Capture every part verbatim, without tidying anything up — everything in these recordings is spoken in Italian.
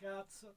Cazzo.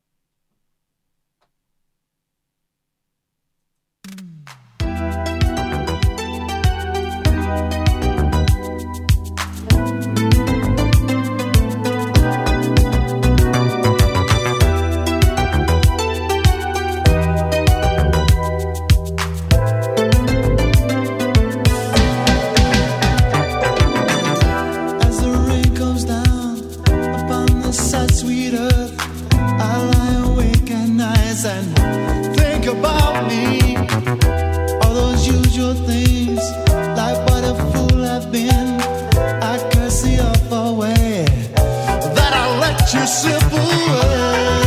And think about me, all those usual things, like what a fool I've been. I curse the awful way that I let you slip away.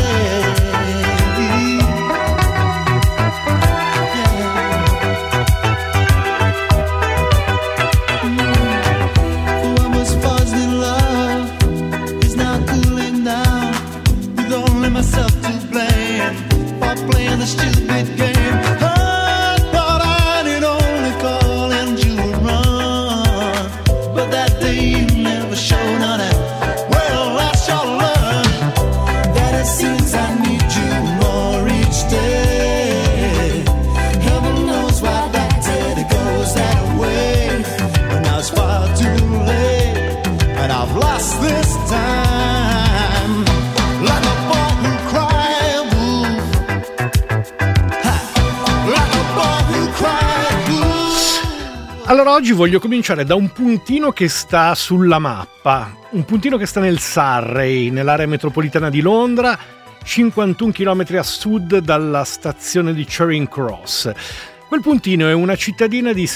Yeah. What was buzzed in love is now cooling down, with only myself to blame. Playing the stupid game. I thought I'd only call and you would run, but that day you never showed on it. Well, I shall learn that it seems I need you more each day. Heaven knows why that day goes that way, but now it's far too late, and I've lost this time. Like a boy who cried. Allora oggi voglio cominciare da un puntino che sta sulla mappa, un puntino che sta nel Surrey, nell'area metropolitana di Londra, cinquantuno chilometri a sud dalla stazione di Charing Cross. Quel puntino è una cittadina di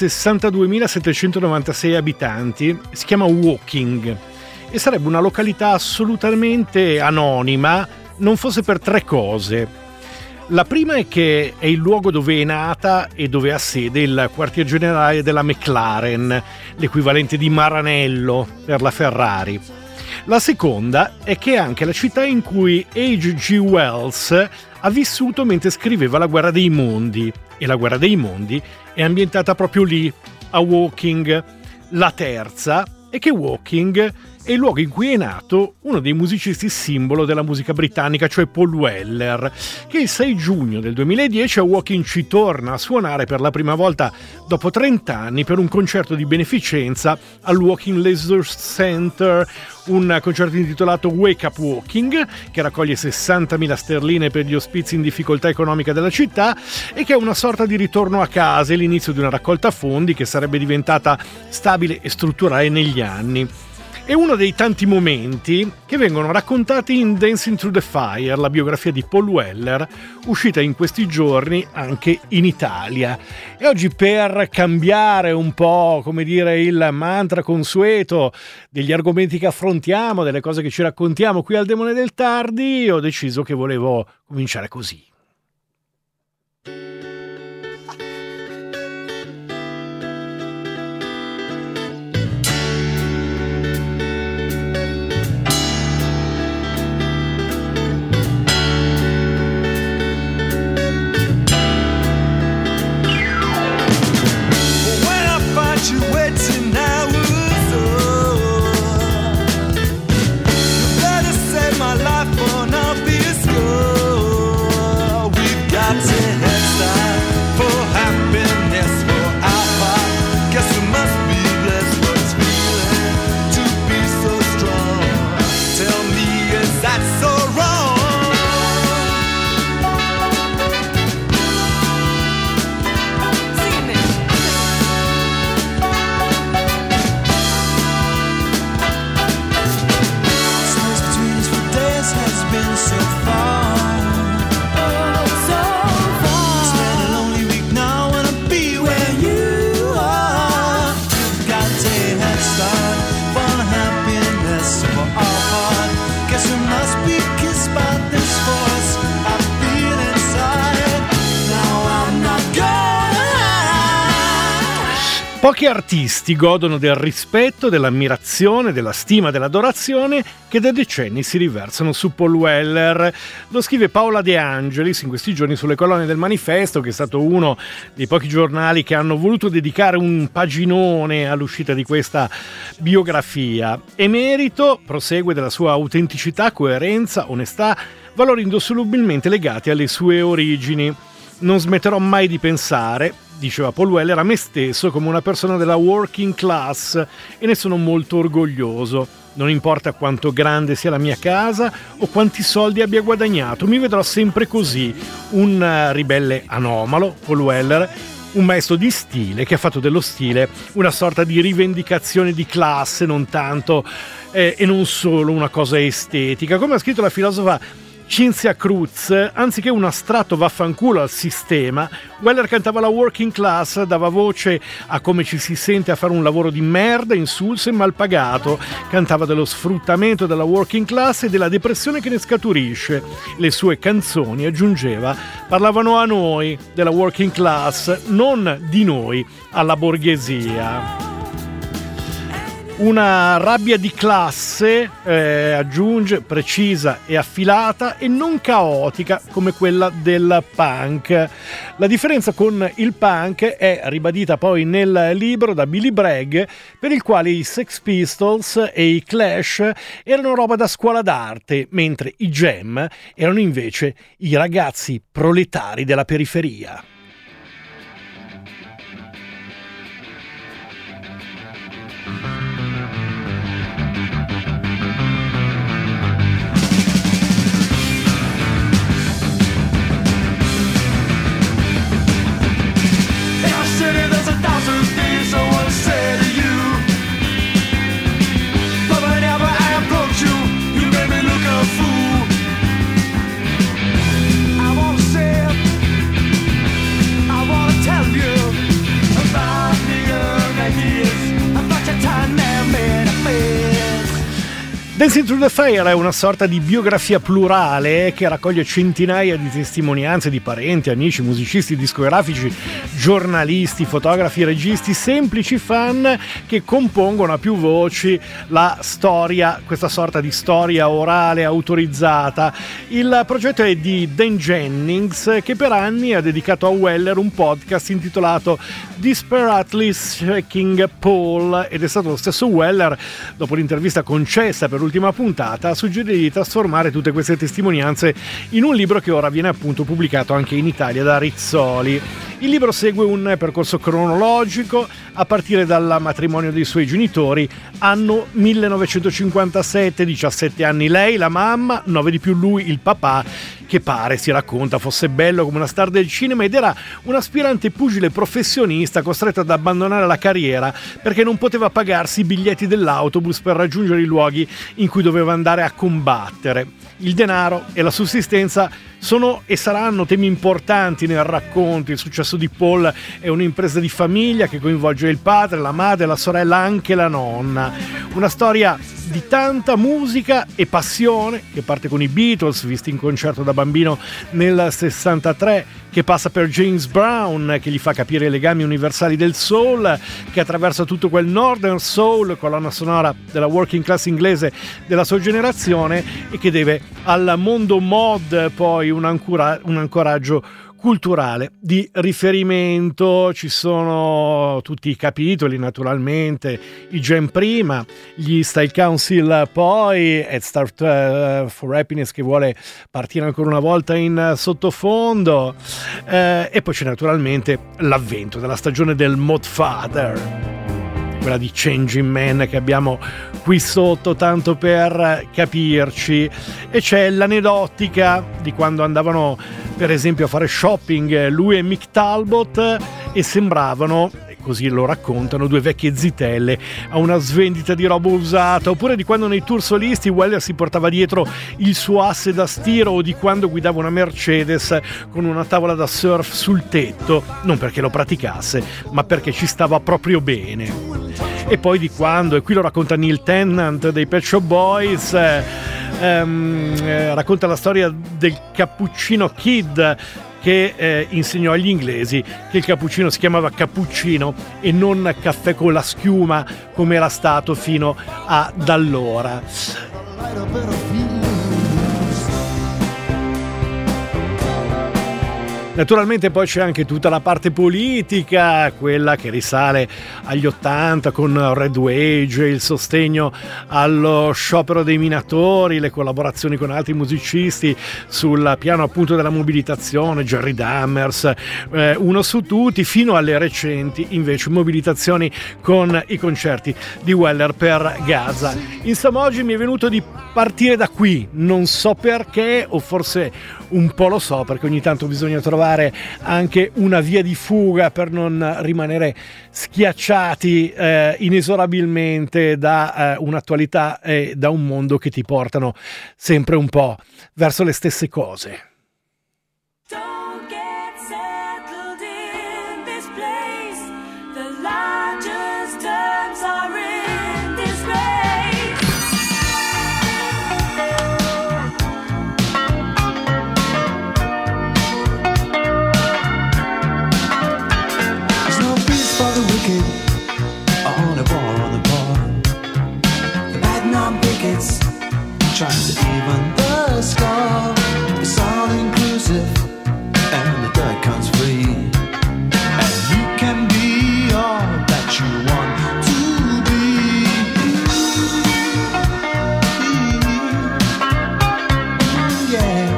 sessantaduemilasettecentonovantasei abitanti, si chiama Woking e sarebbe una località assolutamente anonima, non fosse per tre cose. La prima è che è il luogo dove è nata e dove ha sede il quartier generale della McLaren, l'equivalente di Maranello per la Ferrari. La seconda è che è anche la città in cui H G Wells ha vissuto mentre scriveva La guerra dei mondi, e La guerra dei mondi è ambientata proprio lì, a Woking. La terza è che Woking è il luogo in cui è nato uno dei musicisti simbolo della musica britannica, cioè Paul Weller, che il sei giugno del duemiladieci a Woking ci torna a suonare per la prima volta dopo trenta anni per un concerto di beneficenza al Woking Leisure Centre, un concerto intitolato Wake Up Woking, che raccoglie sessantamila sterline per gli ospizi in difficoltà economica della città e che è una sorta di ritorno a casa e l'inizio di una raccolta fondi che sarebbe diventata stabile e strutturale negli anni. È uno dei tanti momenti che vengono raccontati in Dancing Through the Fire, la biografia di Paul Weller, uscita in questi giorni anche in Italia. E oggi, per cambiare un po', come dire, il mantra consueto degli argomenti che affrontiamo, delle cose che ci raccontiamo qui al Demone del Tardi, ho deciso che volevo cominciare così. You better save my life or I'll be a score. Pochi artisti godono del rispetto, dell'ammirazione, della stima, dell'adorazione che da decenni si riversano su Paul Weller. Lo scrive Paola De Angelis in questi giorni sulle colonne del Manifesto, che è stato uno dei pochi giornali che hanno voluto dedicare un paginone all'uscita di questa biografia. E merito, prosegue, della sua autenticità, coerenza, onestà, valori indissolubilmente legati alle sue origini. Non smetterò mai di pensare, diceva Paul Weller, a me stesso come una persona della working class e ne sono molto orgoglioso. Non importa quanto grande sia la mia casa o quanti soldi abbia guadagnato, mi vedrò sempre così, un ribelle anomalo, Paul Weller, un maestro di stile che ha fatto dello stile una sorta di rivendicazione di classe, non tanto eh, e non solo una cosa estetica. Come ha scritto la filosofa Cinzia Cruz, anziché un astratto vaffanculo al sistema, Weller cantava la working class, dava voce a come ci si sente a fare un lavoro di merda, insulso e mal pagato, cantava dello sfruttamento della working class e della depressione che ne scaturisce. Le sue canzoni, aggiungeva, parlavano a noi della working class, non di noi alla borghesia. Una rabbia di classe, eh, aggiunge, precisa e affilata e non caotica come quella del punk. La differenza con il punk è ribadita poi nel libro da Billy Bragg, per il quale i Sex Pistols e i Clash erano roba da scuola d'arte, mentre i Jam erano invece i ragazzi proletari della periferia. Dancing Through the Fire è una sorta di biografia plurale che raccoglie centinaia di testimonianze di parenti, amici, musicisti, discografici, giornalisti, fotografi, registi, semplici fan che compongono a più voci la storia, questa sorta di storia orale autorizzata. Il progetto è di Dan Jennings, che per anni ha dedicato a Weller un podcast intitolato Desperately Seeking Paul, ed è stato lo stesso Weller, dopo l'intervista concessa per l'ultima puntata, a suggerire di trasformare tutte queste testimonianze in un libro che ora viene appunto pubblicato anche in Italia da Rizzoli. Il libro segue un percorso cronologico a partire dal matrimonio dei suoi genitori, anno millenovecentocinquantasette, diciassette anni lei, la mamma, nove di più lui, il papà, che pare, si racconta, fosse bello come una star del cinema ed era un aspirante pugile professionista costretto ad abbandonare la carriera perché non poteva pagarsi i biglietti dell'autobus per raggiungere i luoghi in cui doveva andare a combattere. Il denaro e la sussistenza sono e saranno temi importanti nel racconto. Il successo di Paul è un'impresa di famiglia che coinvolge il padre, la madre, la sorella, anche la nonna. Una storia di tanta musica e passione che parte con i Beatles, visti in concerto da bambino nel sessantatré, che passa per James Brown, che gli fa capire i legami universali del soul, che attraversa tutto quel Northern Soul, colonna sonora della working class inglese della sua generazione, e che deve al mondo mod poi un, ancora, un ancoraggio culturale di riferimento. Ci sono tutti i capitoli, naturalmente, i Jam prima, gli Style Council poi, Head Start uh, for Happiness che vuole partire ancora una volta in sottofondo, uh, e poi c'è naturalmente l'avvento della stagione del Mod Father, quella di Changing Man che abbiamo qui sotto tanto per capirci, e c'è l'aneddotica di quando andavano per esempio a fare shopping lui e Mick Talbot e sembravano, così lo raccontano, due vecchie zitelle a una svendita di roba usata, oppure di quando nei tour solisti Weller si portava dietro il suo asse da stiro, o di quando guidava una Mercedes con una tavola da surf sul tetto, non perché lo praticasse ma perché ci stava proprio bene. E poi di quando, e qui lo racconta Neil Tennant dei Pet Shop Boys, eh, ehm, eh, racconta la storia del Cappuccino Kid che eh, insegnò agli inglesi che il cappuccino si chiamava cappuccino e non caffè con la schiuma come era stato fino ad allora. Naturalmente poi c'è anche tutta la parte politica, quella che risale agli ottanta con Red Wage, il sostegno allo sciopero dei minatori, le collaborazioni con altri musicisti sul piano appunto della mobilitazione, Jerry Dammers, eh, uno su tutti, fino alle recenti invece mobilitazioni con i concerti di Weller per Gaza. Insomma, oggi mi è venuto di partire da qui, non so perché, o forse un po' lo so, perché ogni tanto bisogna trovare anche una via di fuga per non rimanere schiacciati eh, inesorabilmente da eh, un'attualità e da un mondo che ti portano sempre un po' verso le stesse cose. Trying to even the score. It's all inclusive and the dirt comes free. And you can be all that you want to be. Yeah.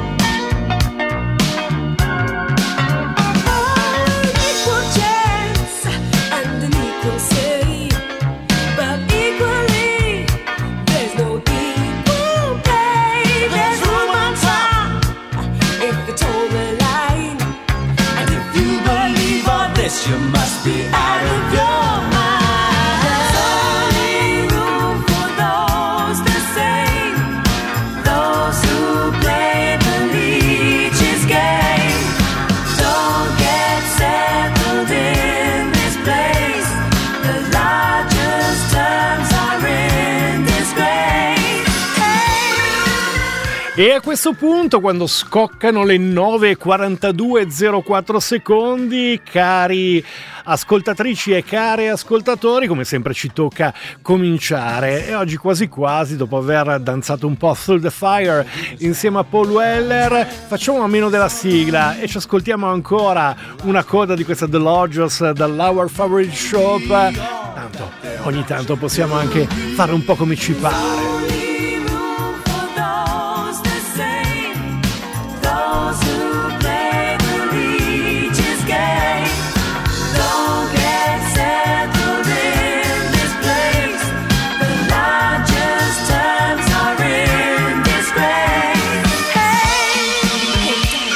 An equal chance and an equal say, but equally there's no equal pay. There's room on top if it's all the line. And if you believe all this, you must be out of your mind. There's only room for those the same, those who play the leech's game. Don't get settled in this place. The largest terms are in disgrace. Hey. E a questo punto, quando scoccano le nove e quarantadue e zero quattro secondi, cari ascoltatrici e cari ascoltatori, come sempre ci tocca cominciare. E oggi quasi quasi, dopo aver danzato un po' Through the Fire insieme a Paul Weller, facciamo a meno della sigla e ci ascoltiamo ancora una coda di questa The Lodgers dall'Our Favorite Shop. Tanto ogni tanto possiamo anche fare un po' come ci pare. Only room for those the same, those who play the leech's game. Don't get settled in this place. The largest terms are in disgrace. Hey,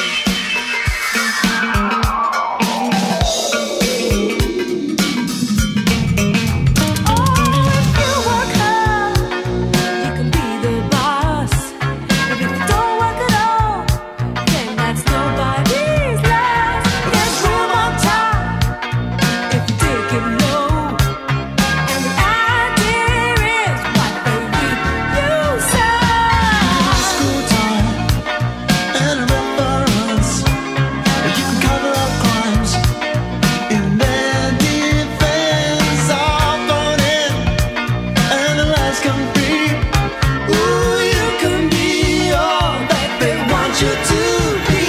oh, if you work hard, you can be the boss. But if you don't work at all, then that's nobody's loss. There's room on top if you take it low. And the idea is what they reap, you sow. School time and a reference. You can cover up crimes in their defense. All thrown in and the lies come free. Ooh, you can be all that they want you to be.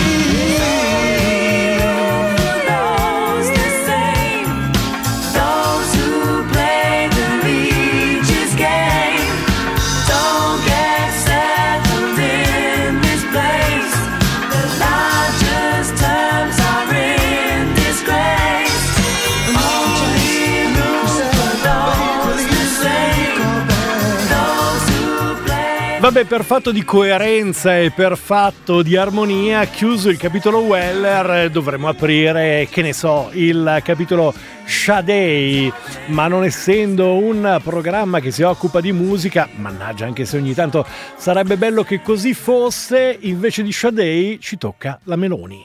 For those the same, those who play the leech's game. Don't get settled in this place. The largest terms are in disgrace. Only room for those the same, those who play. Vabbè, per fatto di coerenza e per fatto di armonia, chiuso il capitolo Weller, dovremmo aprire, che ne so, il capitolo Sade, ma non essendo un programma che si occupa di musica, mannaggia, anche se ogni tanto sarebbe bello che così fosse, invece di Sade ci tocca la Meloni.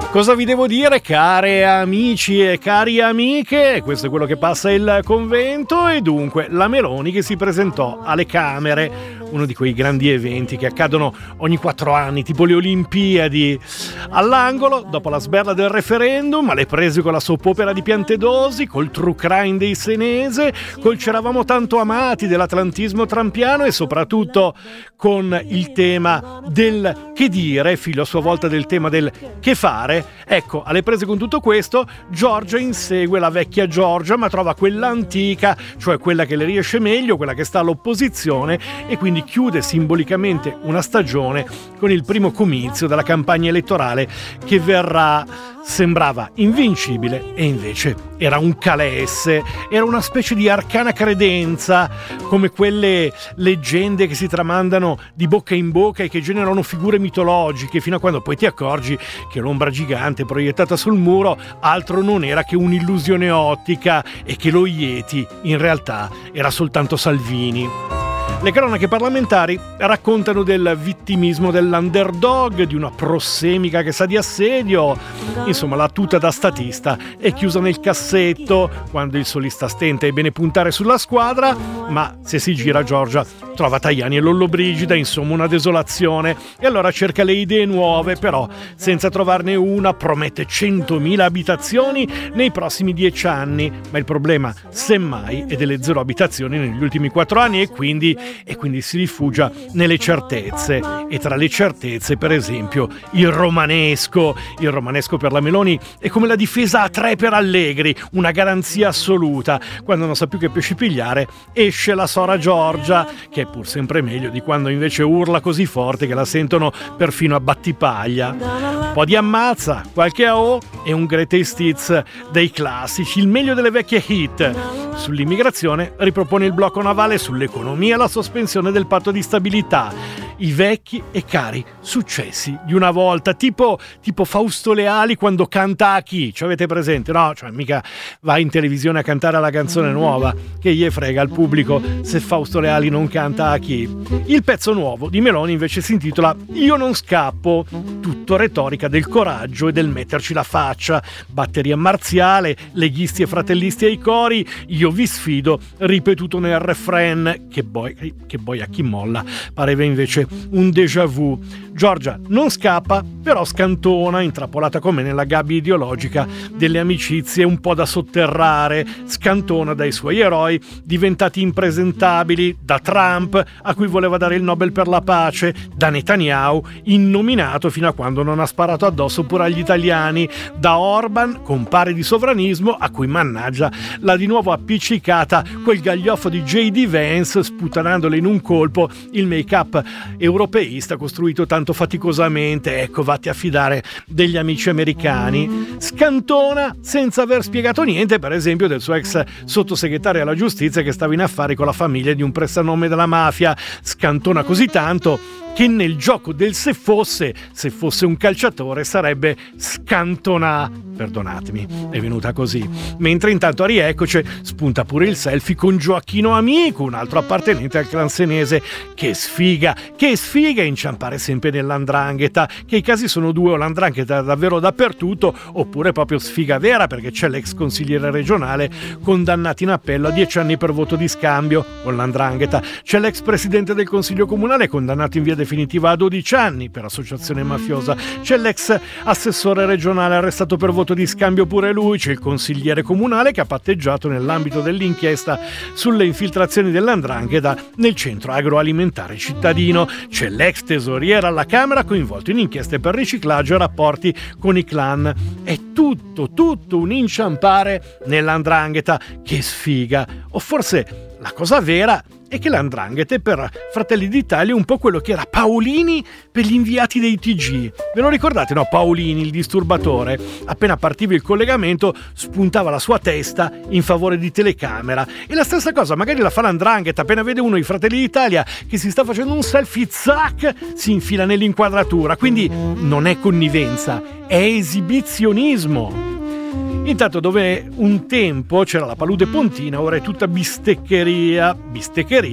Cosa vi devo dire, care amici e cari amiche? Questo è quello che passa il convento e dunque la Meloni che si presentò alle Camere, uno di quei grandi eventi che accadono ogni quattro anni, tipo le Olimpiadi. All'angolo, dopo la sberla del referendum, alle prese con la soap opera di Piantedosi, col true crime dei Senese, col c'eravamo tanto amati dell'atlantismo trampiano e soprattutto con il tema del che dire, figlio a sua volta del tema del che fare. Ecco, alle prese con tutto questo, Giorgia insegue la vecchia Giorgia, ma trova quella antica, cioè quella che le riesce meglio, quella che sta all'opposizione, e quindi chiude simbolicamente una stagione con il primo comizio della campagna elettorale che verrà, sembrava invincibile e invece era un calesse, era una specie di arcana credenza, come quelle leggende che si tramandano di bocca in bocca e che generano figure mitologiche, fino a quando poi ti accorgi che l'ombra gigante proiettata sul muro altro non era che un'illusione ottica e che lo Yeti in realtà era soltanto Salvini. Le cronache parlamentari raccontano del vittimismo dell'underdog, di una prossemica che sa di assedio. Insomma, la tuta da statista è chiusa nel cassetto quando il solista stenta è bene puntare sulla squadra, ma se si gira Giorgia trova Tajani e Lollobrigida, insomma una desolazione, e allora cerca le idee nuove, però senza trovarne una promette centomila abitazioni nei prossimi dieci anni, ma il problema semmai è delle zero abitazioni negli ultimi quattro anni e quindi e quindi si rifugia nelle certezze, e tra le certezze per esempio il romanesco. Il romanesco per la Meloni è come la difesa a tre per Allegri, una garanzia assoluta. Quando non sa più che pesci pigliare esce la sora Giorgia, che è pur sempre meglio di quando invece urla così forte che la sentono perfino a Battipaglia. Un po' di ammazza, qualche A O e un greatest hits dei classici, il meglio delle vecchie hit. Sull'immigrazione ripropone il blocco navale, sull'economia la sospensione del patto di stabilità. I vecchi e cari successi di una volta, tipo, tipo Fausto Leali quando canta A chi, ci avete presente? No, cioè mica va in televisione a cantare la canzone nuova, che gli frega al pubblico se Fausto Leali non canta A chi. Il pezzo nuovo di Meloni invece si intitola Io non scappo, tutto retorica del coraggio e del metterci la faccia, batteria marziale, leghisti e fratellisti ai cori, io vi sfido, ripetuto nel refrain, che poi, che poi a chi molla pareva invece un déjà vu. Giorgia non scappa, però scantona, intrappolata come nella gabbia ideologica delle amicizie un po' da sotterrare, scantona dai suoi eroi diventati impresentabili, da Trump, a cui voleva dare il Nobel per la pace, da Netanyahu, innominato fino a quando non ha sparato addosso pure agli italiani, da Orban, compare di sovranismo, a cui mannaggia l'ha di nuovo appiccicata quel gaglioffo di J D Vance, sputanandole in un colpo il make-up europeista costruito tanto faticosamente. Ecco, vatti a fidare degli amici americani. Scantona senza aver spiegato niente, per esempio, del suo ex sottosegretario alla giustizia che stava in affari con la famiglia di un prestanome della mafia. Scantona così tanto che nel gioco del se fosse, se fosse un calciatore sarebbe scantona. Perdonatemi, è venuta così. Mentre intanto a rieccoci spunta pure il selfie con Gioacchino Amico, un altro appartenente al clan senese. Che sfiga, che sfiga inciampare sempre nell'andrangheta, che i casi sono due, o l'andrangheta davvero dappertutto, oppure proprio sfiga vera, perché c'è l'ex consigliere regionale condannato in appello a dieci anni per voto di scambio con l'andrangheta, c'è l'ex presidente del consiglio comunale condannato in via definitiva a dodici anni per associazione mafiosa, c'è l'ex assessore regionale arrestato per voto di scambio pure lui, c'è il consigliere comunale che ha patteggiato nell'ambito dell'inchiesta sulle infiltrazioni dell'andrangheta nel centro agroalimentare cittadino, c'è l'ex tesoriere alla Camera coinvolto in inchieste per riciclaggio e rapporti con i clan. È tutto, tutto un inciampare nell'andrangheta. Che sfiga! O forse la cosa vera è che l'andrangheta è per Fratelli d'Italia un po' quello che era Paolini per gli inviati dei T G. Ve lo ricordate, no? Paolini, il disturbatore. Appena partiva il collegamento spuntava la sua testa in favore di telecamera. E la stessa cosa magari la fa l'andrangheta, appena vede uno dei Fratelli d'Italia che si sta facendo un selfie, zac, si infila nell'inquadratura. Quindi non è connivenza, è esibizionismo. Intanto, dove un tempo c'era la palude pontina, ora è tutta bisteccheria, bisteccheria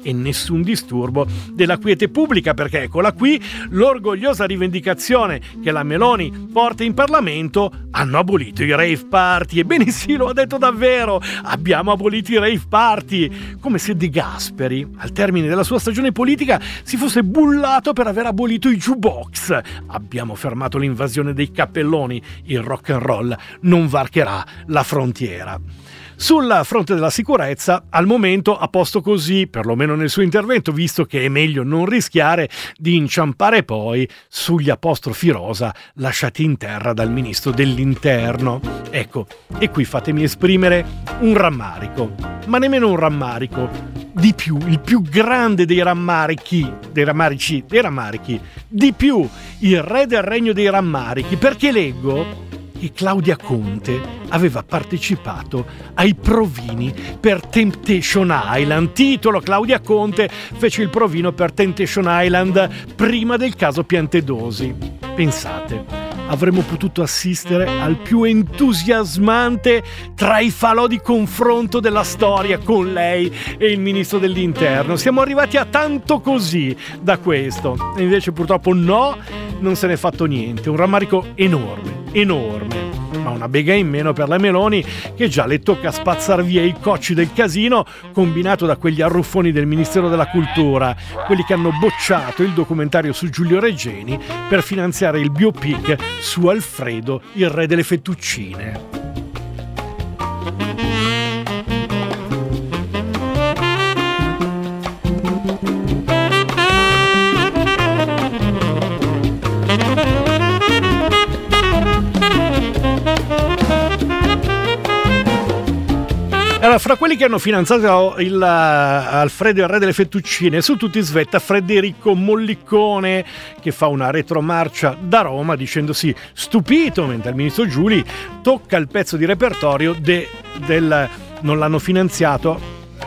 e nessun disturbo della quiete pubblica, perché eccola qui l'orgogliosa rivendicazione che la Meloni porta in Parlamento: hanno abolito i rave party. Ebbene sì, lo ha detto davvero, abbiamo abolito i rave party, come se De Gasperi al termine della sua stagione politica si fosse bullato per aver abolito i jukebox. Abbiamo fermato l'invasione dei cappelloni, il rock and roll non varcherà la frontiera. Sul fronte della sicurezza, al momento a posto così, perlomeno nel suo intervento, visto che è meglio non rischiare di inciampare poi sugli apostrofi rosa lasciati in terra dal ministro dell'interno. Ecco, e qui fatemi esprimere un rammarico, ma nemmeno un rammarico, di più, il più grande dei rammarichi, dei rammarici, dei rammarichi, di più, il re del regno dei rammarichi, perché leggo che Claudia Conte aveva partecipato ai provini per Temptation Island. Titolo: Claudia Conte fece il provino per Temptation Island prima del caso Piantedosi. Pensate, avremmo potuto assistere al più entusiasmante tra i falò di confronto della storia con lei e il ministro dell'interno. Siamo arrivati a tanto così da questo, e invece purtroppo no, non se n'è fatto niente. Un rammarico enorme, enorme, ma una bega in meno per la Meloni, che già le tocca spazzar via i cocci del casino combinato da quegli arruffoni del Ministero della Cultura, quelli che hanno bocciato il documentario su Giulio Regeni per finanziare il biopic su Alfredo, il re delle fettuccine. Allora, fra quelli che hanno finanziato il uh, Alfredo il re delle fettuccine, su tutti svetta Federico Mollicone, che fa una retromarcia da Roma dicendosi stupito, mentre il ministro Giuli tocca il pezzo di repertorio de, del non l'hanno finanziato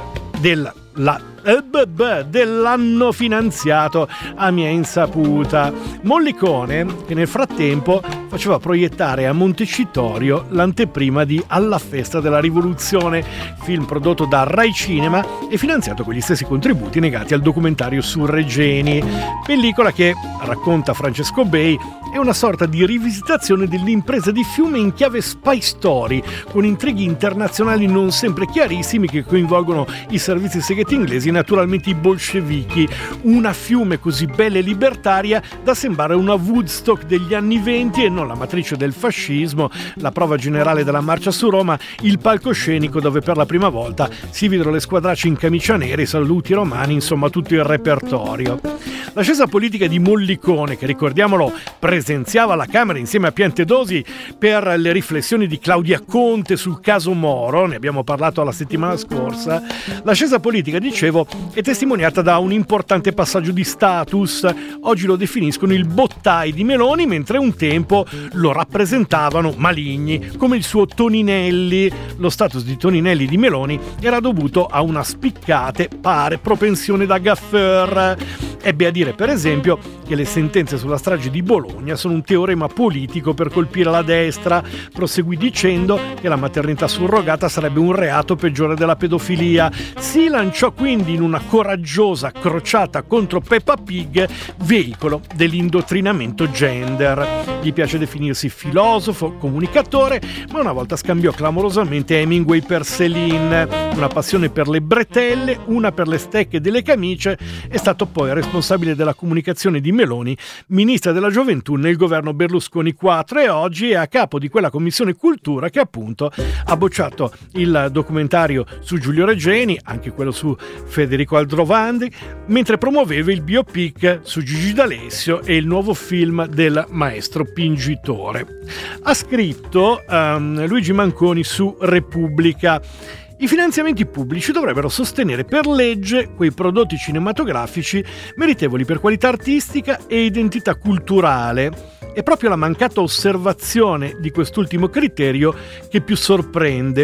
del la Eh, beh, beh, dell'anno finanziato a mia insaputa. Mollicone, che nel frattempo faceva proiettare a Montecitorio l'anteprima di Alla festa della rivoluzione, film prodotto da Rai Cinema e finanziato con gli stessi contributi negati al documentario su Regeni, pellicola che, racconta Francesco Bei, è una sorta di rivisitazione dell'impresa di Fiume in chiave spy story, con intrighi internazionali non sempre chiarissimi che coinvolgono i servizi segreti inglesi e naturalmente i bolscevichi. Una Fiume così bella e libertaria da sembrare una Woodstock degli anni venti e non la matrice del fascismo, la prova generale della marcia su Roma, il palcoscenico dove per la prima volta si videro le squadracce in camicia nera, i saluti romani, insomma tutto il repertorio. L'ascesa politica di Mollicone, che ricordiamolo presenziava alla Camera insieme a Piantedosi per le riflessioni di Claudia Conte sul caso Moro, ne abbiamo parlato la settimana scorsa, l'ascesa politica, dicevo, è testimoniata da un importante passaggio di status. Oggi lo definiscono il bottai di Meloni, mentre un tempo lo rappresentavano maligni, come il suo Toninelli. Lo status di Toninelli di Meloni era dovuto a una spiccate, pare, propensione da gaffeur. Ebbe a dire, per esempio, che le sentenze sulla strage di Bologna sono un teorema politico per colpire la destra. Proseguì dicendo che la maternità surrogata sarebbe un reato peggiore della pedofilia. Si lanciò quindi in una coraggiosa crociata contro Peppa Pig, veicolo dell'indottrinamento gender. Gli piace definirsi filosofo, comunicatore, ma una volta scambiò clamorosamente Hemingway per Céline. Una passione per le bretelle, una per le stecche delle camicie. È stato poi responsabile della comunicazione di Meloni, ministra della gioventù nel governo Berlusconi quattro, e oggi è a capo di quella commissione cultura che appunto ha bocciato il documentario su Giulio Regeni, anche quello su Federico Aldrovandi, mentre promuoveva il biopic su Gigi D'Alessio e il nuovo film del maestro pingitore. Ha scritto um, Luigi Manconi su Repubblica: i finanziamenti pubblici dovrebbero sostenere per legge quei prodotti cinematografici meritevoli per qualità artistica e identità culturale. È proprio la mancata osservazione di quest'ultimo criterio che più sorprende.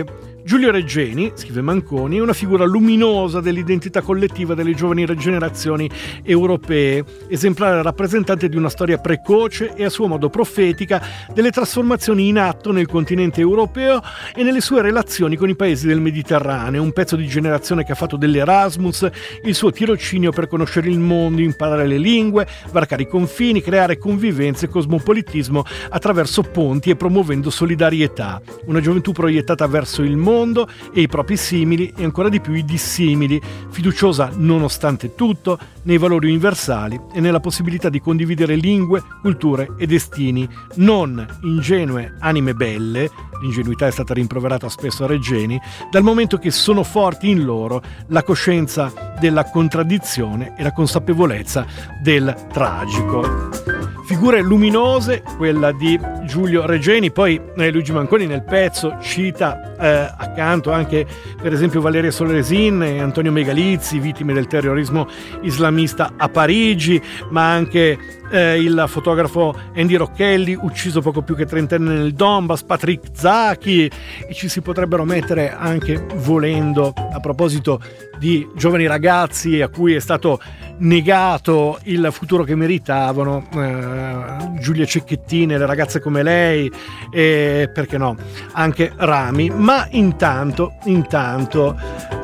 Giulio Regeni, scrive Manconi, è una figura luminosa dell'identità collettiva delle giovani generazioni europee, esemplare rappresentante di una storia precoce e a suo modo profetica delle trasformazioni in atto nel continente europeo e nelle sue relazioni con i paesi del Mediterraneo, un pezzo di generazione che ha fatto dell'Erasmus il suo tirocinio per conoscere il mondo, imparare le lingue, varcare i confini, creare convivenze e cosmopolitismo attraverso ponti e promuovendo solidarietà. Una gioventù proiettata verso il mondo e i propri simili e ancora di più i dissimili, fiduciosa nonostante tutto nei valori universali e nella possibilità di condividere lingue, culture e destini, non ingenue anime belle, l'ingenuità è stata rimproverata spesso a Regeni, dal momento che sono forti in loro la coscienza della contraddizione e la consapevolezza del tragico. Figure luminose, quella di Giulio Regeni, poi eh, Luigi Manconi nel pezzo cita eh, accanto anche per esempio Valeria Solesin e Antonio Megalizzi, vittime del terrorismo islamista a Parigi, ma anche eh, il fotografo Andy Rocchelli, ucciso poco più che trentenne nel Donbass, Patrick Zaki, e ci si potrebbero mettere anche, volendo, a proposito di giovani ragazzi a cui è stato negato il futuro che meritavano, eh, Giulia Cecchettini, le ragazze come lei e perché no anche Rami. Ma intanto intanto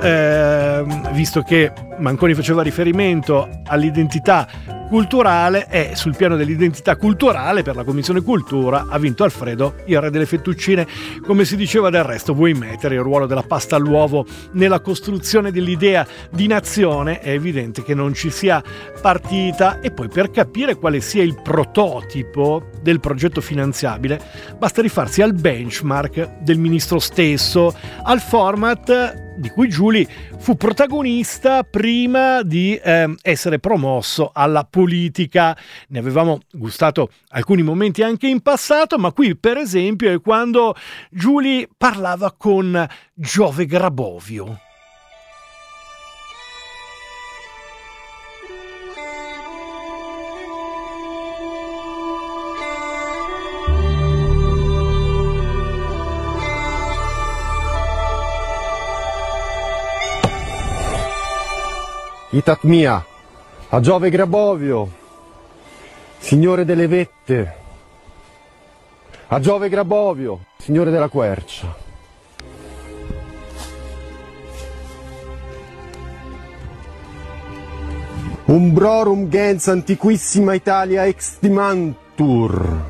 eh, visto che Manconi faceva riferimento all'identità culturale, e sul piano dell'identità culturale per la Commissione Cultura ha vinto Alfredo, il re delle fettuccine. Come si diceva, del resto vuoi mettere il ruolo della pasta all'uovo nella costruzione dell'idea di nazione, è evidente che non ci sia partita. E poi, per capire quale sia il prototipo del progetto finanziabile, basta rifarsi al benchmark del ministro stesso, al format di cui Giuli fu protagonista prima di eh, essere promosso alla politica. Ne avevamo gustato alcuni momenti anche in passato, ma qui per esempio è quando Giuli parlava con Giove Grabovio. Itat mia, a Giove Grabovio, signore delle vette, a Giove Grabovio, signore della quercia. Umbrorum gens antiquissima Italia extimantur.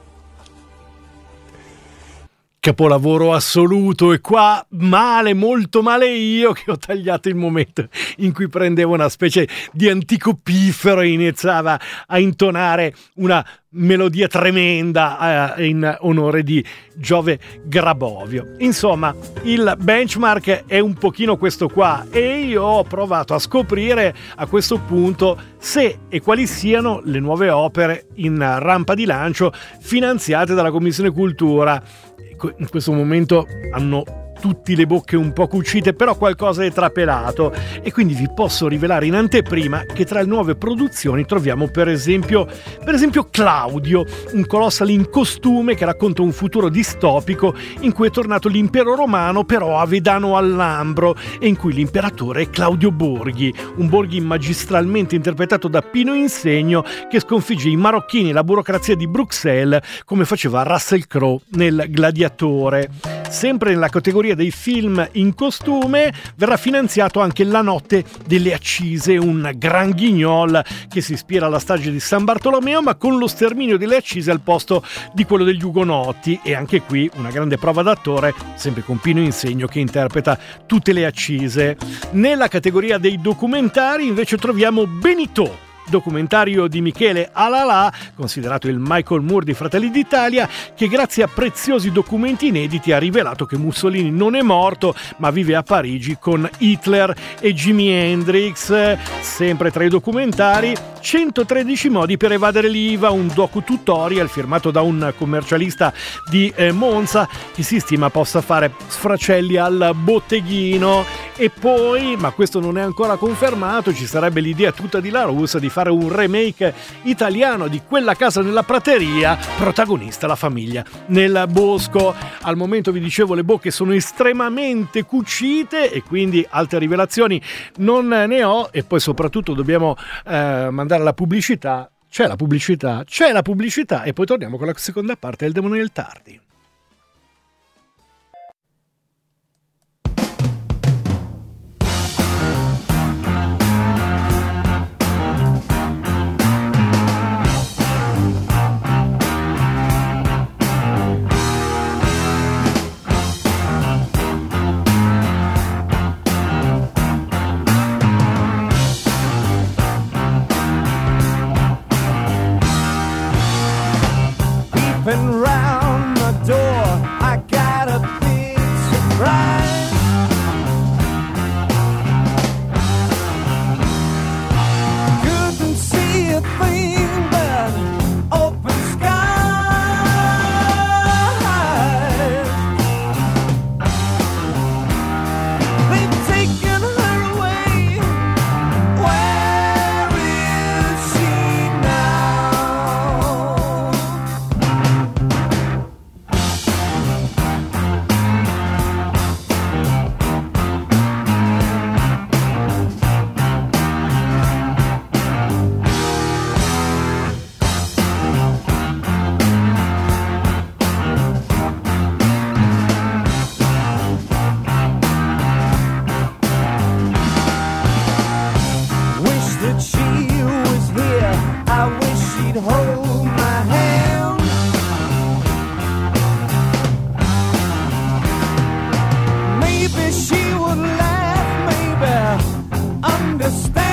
Capolavoro assoluto, e qua male, molto male io che ho tagliato il momento in cui prendevo una specie di antico piffero e iniziava a intonare una melodia tremenda eh, in onore di Giove Grabovio. Insomma, il benchmark è un pochino questo qua, e io ho provato a scoprire a questo punto se e quali siano le nuove opere in rampa di lancio finanziate dalla Commissione Cultura. In questo momento hanno tutti le bocche un po' cucite, però qualcosa è trapelato, e quindi vi posso rivelare in anteprima che tra le nuove produzioni troviamo per esempio per esempio Claudio, un colossal in costume che racconta un futuro distopico in cui è tornato l'impero romano, però avedano al Lambro, e in cui l'imperatore è Claudio Borghi, un Borghi magistralmente interpretato da Pino Insegno, che sconfigge i marocchini e la burocrazia di Bruxelles come faceva Russell Crowe nel Gladiatore. Sempre nella categoria dei film in costume verrà finanziato anche La notte delle accise, un gran guignol che si ispira alla strage di San Bartolomeo, ma con lo sterminio delle accise al posto di quello degli ugonotti, e anche qui una grande prova d'attore, sempre con Pino Insegno che interpreta tutte le accise. Nella categoria dei documentari invece troviamo Benito, documentario di Michele Alalà, considerato il Michael Moore di Fratelli d'Italia, che grazie a preziosi documenti inediti ha rivelato che Mussolini non è morto ma vive a Parigi con Hitler e Jimi Hendrix. Sempre tra i documentari centotredici modi per evadere l'I V A, un docu-tutorial firmato da un commercialista di eh, Monza che si stima possa fare sfracelli al botteghino. E poi, ma questo non è ancora confermato, ci sarebbe l'idea tutta di La Russa di fare un remake italiano di Quella casa nella prateria, protagonista la famiglia nel bosco. Al momento vi dicevo le bocche sono estremamente cucite e quindi altre rivelazioni non ne ho. E poi soprattutto dobbiamo eh, mandare la pubblicità. C'è la pubblicità, c'è la pubblicità e poi torniamo con la seconda parte del Demone del Tardi. Been round my door, I got a big surprise. Couldn't see a thing but open skies. They've taken her away. Where is she now? Wish that she was here. I wish she'd hold my hand. Maybe she would laugh, maybe understand.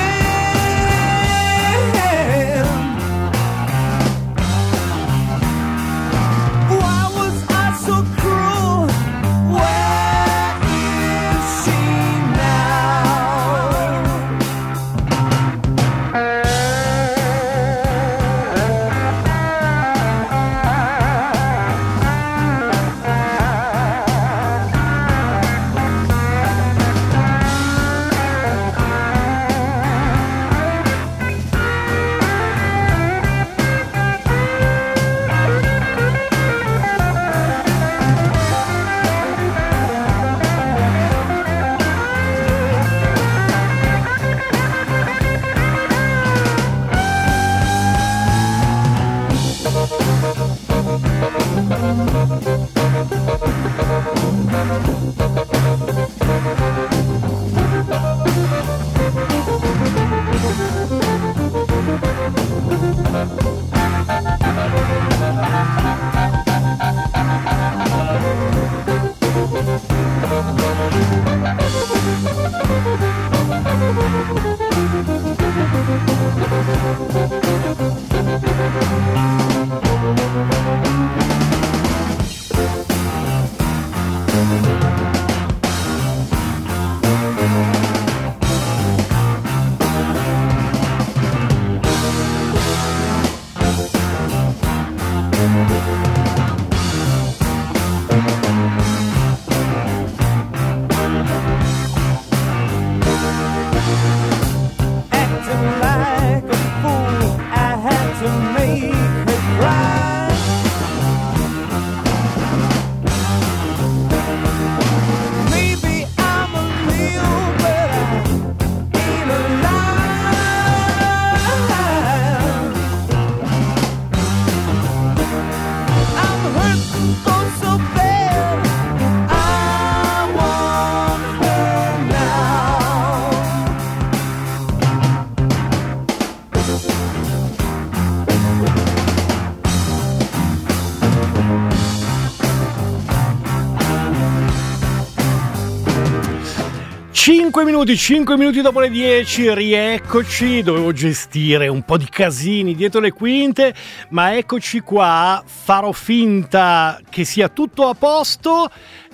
Why was I so cruel? Where is she now? cinque minuti, cinque minuti dopo le dieci, rieccoci. Dovevo gestire un po' di casini dietro le quinte, ma eccoci qua. Farò finta che sia tutto a posto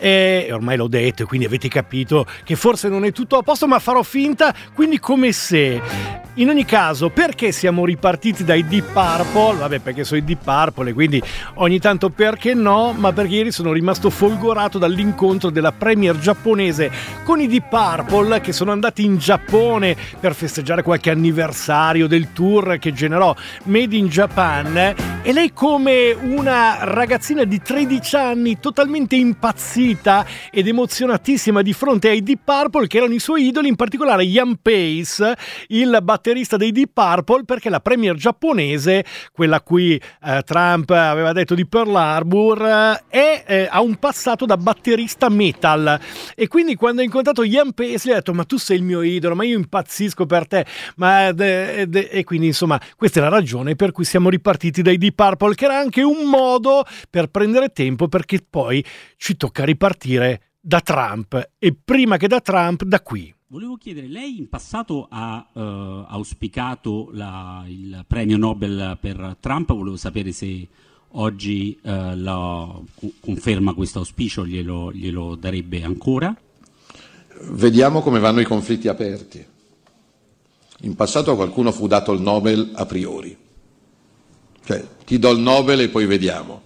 e ormai l'ho detto, quindi avete capito che forse non è tutto a posto, ma farò finta, quindi come se In ogni caso, perché siamo ripartiti dai Deep Purple? Vabbè, perché sono i Deep Purple e quindi ogni tanto perché no, ma perché ieri sono rimasto folgorato dall'incontro della premier giapponese con i Deep Purple, che sono andati in Giappone per festeggiare qualche anniversario del tour che generò Made in Japan, e lei, come una ragazzina di tredici anni, totalmente impazzita ed emozionatissima di fronte ai Deep Purple, che erano i suoi idoli, in particolare Ian Pace, il batterista dei Deep Purple, perché la premier giapponese, quella a cui eh, Trump aveva detto di Pearl Harbor, eh, è, eh, ha un passato da batterista metal, e quindi quando ha incontrato Ian Pace gli ha detto: ma tu sei il mio idolo, ma io impazzisco per te, ma de, de, e quindi insomma questa è la ragione per cui siamo ripartiti dai Deep Purple, che era anche un modo per prendere tempo, perché poi ci tocca ripartire da Trump, e prima che da Trump, da qui. Volevo chiedere, lei in passato ha uh, auspicato la, il premio Nobel per Trump, volevo sapere se oggi uh, la, conferma questo auspicio, glielo, glielo darebbe ancora? Vediamo come vanno i conflitti aperti. In passato a qualcuno fu dato il Nobel a priori, cioè ti do il Nobel e poi vediamo.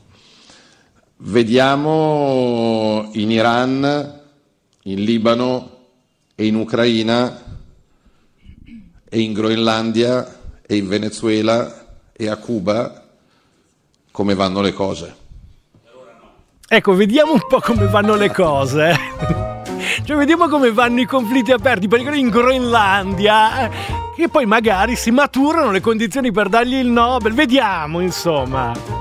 Vediamo in Iran, in Libano e in Ucraina e in Groenlandia e in Venezuela e a Cuba come vanno le cose. Ecco, vediamo un po' come vanno le cose. Cioè, vediamo come vanno i conflitti aperti, perché in Groenlandia, eh, che poi magari si maturano le condizioni per dargli il Nobel. Vediamo, insomma.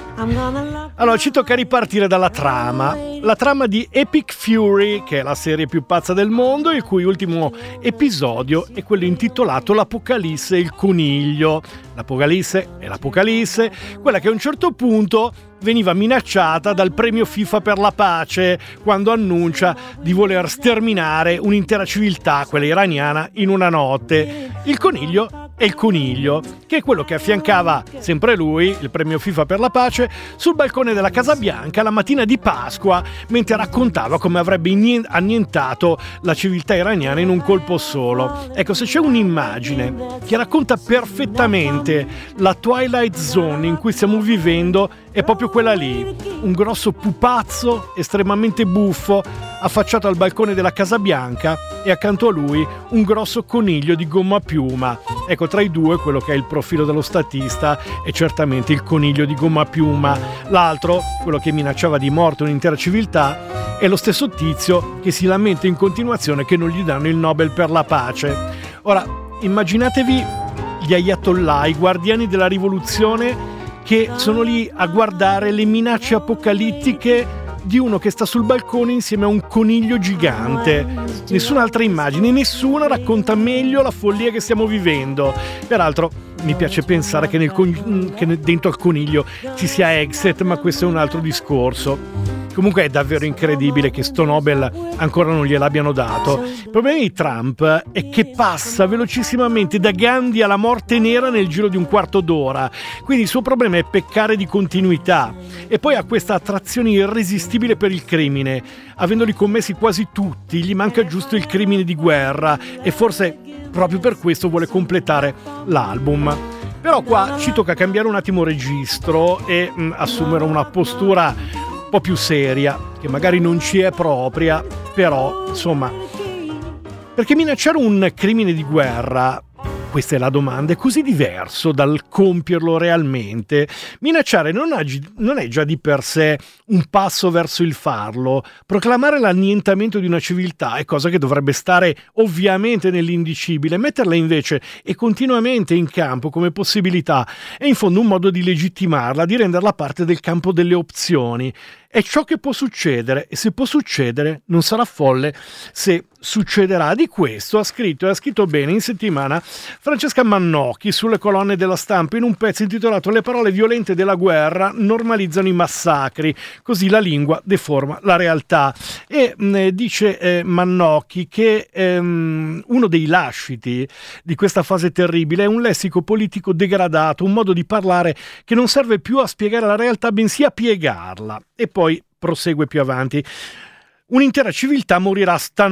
Allora, ci tocca ripartire dalla trama. La trama di Epic Fury, che è la serie più pazza del mondo, il cui ultimo episodio è quello intitolato L'Apocalisse e il coniglio. L'Apocalisse è l'Apocalisse, quella che a un certo punto veniva minacciata dal premio FIFA per la pace, quando annuncia di voler sterminare un'intera civiltà, quella iraniana, in una notte. Il coniglio è il coniglio, che è quello che affiancava sempre lui, il premio FIFA per la pace, sul balcone della Casa Bianca la mattina di Pasqua, mentre raccontava come avrebbe annientato la civiltà iraniana in un colpo solo. Ecco, se c'è un'immagine che racconta perfettamente la Twilight Zone in cui stiamo vivendo, è proprio quella lì: un grosso pupazzo estremamente buffo affacciato al balcone della Casa Bianca e accanto a lui un grosso coniglio di gomma a piuma. Ecco, tra i due quello che è il profilo dello statista è certamente il coniglio di gomma a piuma. L'altro, quello che minacciava di morte un'intera civiltà, è lo stesso tizio che si lamenta in continuazione che non gli danno il Nobel per la pace. Ora, immaginatevi gli ayatollah, i guardiani della rivoluzione, che sono lì a guardare le minacce apocalittiche di uno che sta sul balcone insieme a un coniglio gigante. Nessun'altra immagine, nessuna racconta meglio la follia che stiamo vivendo. Peraltro mi piace pensare che, nel con- che dentro al coniglio ci sia Exet, ma questo è un altro discorso. Comunque è davvero incredibile che sto Nobel ancora non gliel'abbiano dato. Il problema di Trump è che passa velocissimamente da Gandhi alla morte nera nel giro di un quarto d'ora. Quindi il suo problema è peccare di continuità. E poi ha questa attrazione irresistibile per il crimine. Avendoli commessi quasi tutti, gli manca giusto il crimine di guerra. E forse proprio per questo vuole completare l'album. Però qua ci tocca cambiare un attimo registro e mh, assumere una postura un po' più seria, che magari non ci è propria, però insomma, perché minacciare un crimine di guerra, questa è la domanda, è così diverso dal compierlo realmente. Minacciare non, agi, non è già di per sé un passo verso il farlo. Proclamare l'annientamento di una civiltà è cosa che dovrebbe stare ovviamente nell'indicibile. Metterla invece e continuamente in campo come possibilità è in fondo un modo di legittimarla, di renderla parte del campo delle opzioni. È ciò che può succedere, e se può succedere non sarà folle se succederà. Di questo ha scritto, e ha scritto bene in settimana, Francesca Mannocchi sulle colonne della Stampa in un pezzo intitolato "Le parole violente della guerra normalizzano i massacri, così la lingua deforma la realtà". E mh, dice eh, Mannocchi che ehm, uno dei lasciti di questa fase terribile è un lessico politico degradato, un modo di parlare che non serve più a spiegare la realtà bensì a piegarla. E poi prosegue più avanti: un'intera civiltà morirà stanotte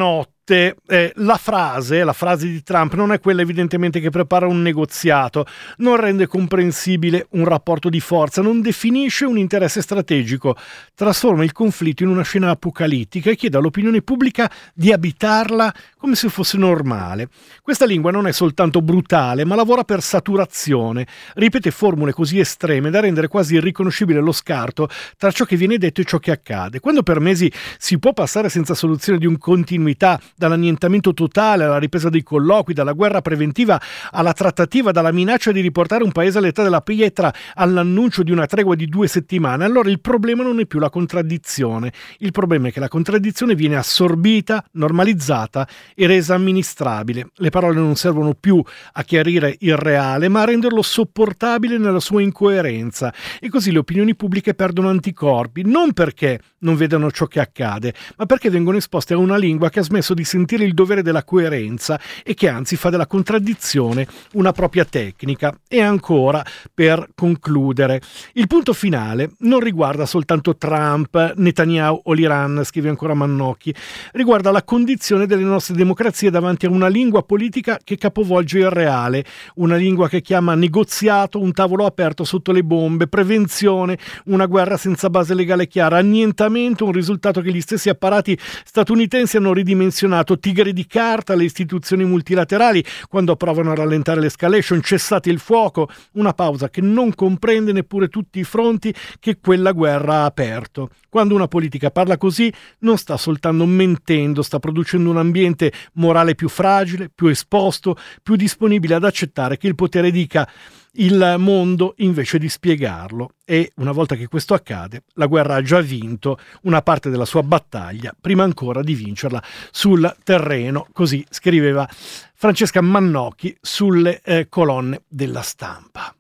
tutte, eh, la frase, la frase di Trump non è quella evidentemente che prepara un negoziato, non rende comprensibile un rapporto di forza, non definisce un interesse strategico, trasforma il conflitto in una scena apocalittica e chiede all'opinione pubblica di abitarla come se fosse normale. Questa lingua non è soltanto brutale, ma lavora per saturazione, ripete formule così estreme da rendere quasi irriconoscibile lo scarto tra ciò che viene detto e ciò che accade. Quando per mesi si può passare senza soluzione di un continuità, dall'annientamento totale alla ripresa dei colloqui, dalla guerra preventiva alla trattativa, dalla minaccia di riportare un paese all'età della pietra all'annuncio di una tregua di due settimane, allora il problema non è più la contraddizione. Il problema è che la contraddizione viene assorbita, normalizzata e resa amministrabile. Le parole non servono più a chiarire il reale, ma a renderlo sopportabile nella sua incoerenza, e così le opinioni pubbliche perdono anticorpi, non perché non vedano ciò che accade, ma perché vengono esposte a una lingua che ha smesso di sentire il dovere della coerenza e che anzi fa della contraddizione una propria tecnica. E ancora, per concludere, il punto finale non riguarda soltanto Trump, Netanyahu o l'Iran, scrive ancora Mannocchi, riguarda la condizione delle nostre democrazie davanti a una lingua politica che capovolge il reale, una lingua che chiama negoziato un tavolo aperto sotto le bombe, prevenzione una guerra senza base legale chiara, annientamento un risultato che gli stessi apparati statunitensi hanno ridimensionato, tigri di carta le istituzioni multilaterali quando provano a rallentare l'escalation, cessate il fuoco, una pausa che non comprende neppure tutti i fronti che quella guerra ha aperto. Quando una politica parla così non sta soltanto mentendo, sta producendo un ambiente morale più fragile, più esposto, più disponibile ad accettare che il potere dica il mondo invece di spiegarlo. E una volta che questo accade, la guerra ha già vinto una parte della sua battaglia prima ancora di vincerla sul terreno. Così scriveva Francesca Mannocchi sulle eh, colonne della Stampa.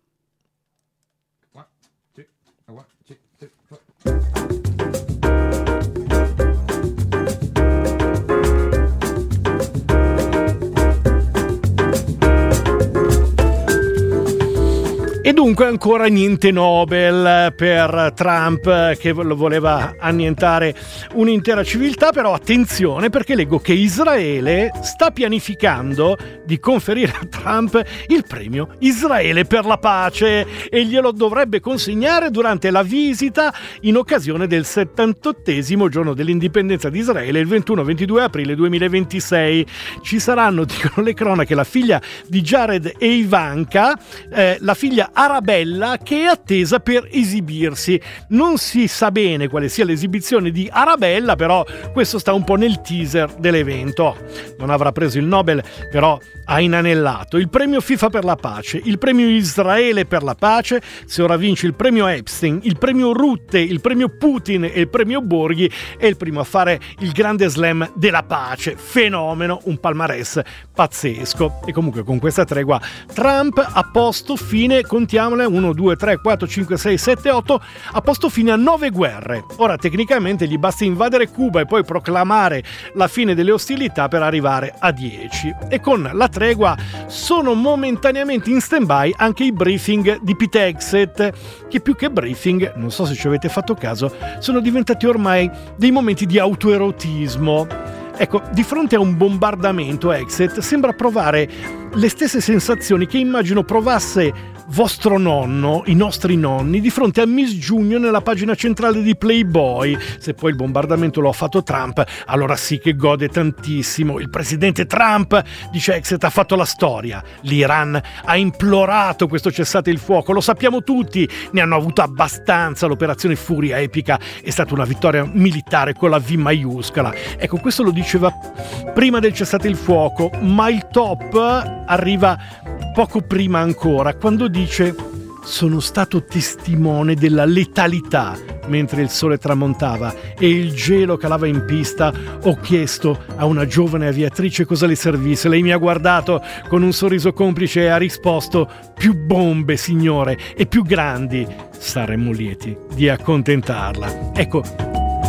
E dunque ancora niente Nobel per Trump, che voleva annientare un'intera civiltà, però attenzione, perché leggo che Israele sta pianificando di conferire a Trump il premio Israele per la pace e glielo dovrebbe consegnare durante la visita in occasione del settantottesimo giorno dell'indipendenza di Israele, il ventuno ventidue aprile duemilaventisei. Ci saranno, dicono le cronache, la figlia di Jared e Ivanka, eh, la figlia Arabella, che è attesa per esibirsi. Non si sa bene quale sia l'esibizione di Arabella, però questo sta un po' nel teaser dell'evento. Non avrà preso il Nobel, però ha inanellato il premio FIFA per la pace, il premio Israele per la pace. Se ora vince il premio Epstein, il premio Rutte, il premio Putin e il premio Borghi, è il primo a fare il grande slam della pace. Fenomeno, un palmarès pazzesco. E comunque con questa tregua Trump ha posto fine, contiamole, uno, due, tre, quattro, cinque, sei, sette, otto, ha posto fine a nove guerre. Ora tecnicamente gli basta invadere Cuba e poi proclamare la fine delle ostilità per arrivare a dieci. E con la tregua sono momentaneamente in stand-by anche i briefing di Pete Hegseth, che più che briefing, non so se ci avete fatto caso, sono diventati ormai dei momenti di autoerotismo. Ecco, di fronte a un bombardamento, Hegseth sembra provare le stesse sensazioni che immagino provasse vostro nonno, i nostri nonni, di fronte a Miss Junior nella pagina centrale di Playboy. Se poi il bombardamento lo ha fatto Trump, allora sì che gode tantissimo. Il presidente Trump, dice Hegseth, ha fatto la storia. L'Iran ha implorato questo cessate il fuoco, lo sappiamo tutti, ne hanno avuto abbastanza. L'operazione Furia epica è stata una vittoria militare con la V maiuscola. Ecco, questo lo diceva prima del cessate il fuoco, ma il top arriva poco prima ancora, quando dice: sono stato testimone della letalità mentre il sole tramontava e il gelo calava in pista. Ho chiesto a una giovane aviatrice cosa le servisse. Lei mi ha guardato con un sorriso complice e ha risposto: più bombe, signore, e più grandi. Saremmo lieti di accontentarla. Ecco,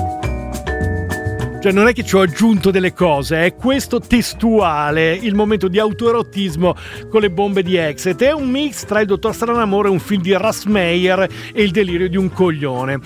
cioè non è che ci ho aggiunto delle cose, è questo testuale, il momento di autoerotismo con le bombe di Hegseth. È un mix tra il dottor Stranamore e un film di Russ Meyer e il delirio di un coglione.